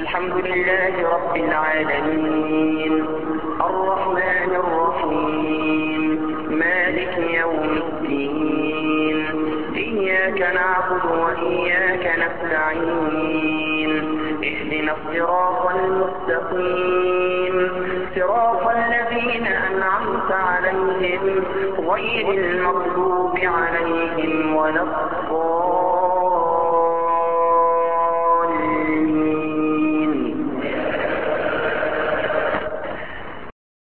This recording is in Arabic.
الحمد لله رب العالمين الرحمن الرحيم مالك يوم الدين إياك نعبد وإياك نستعين اهدنا الصراط المستقيم صراط الذين أنعمت عليهم غير المغضوب عليهم ولا الضالين.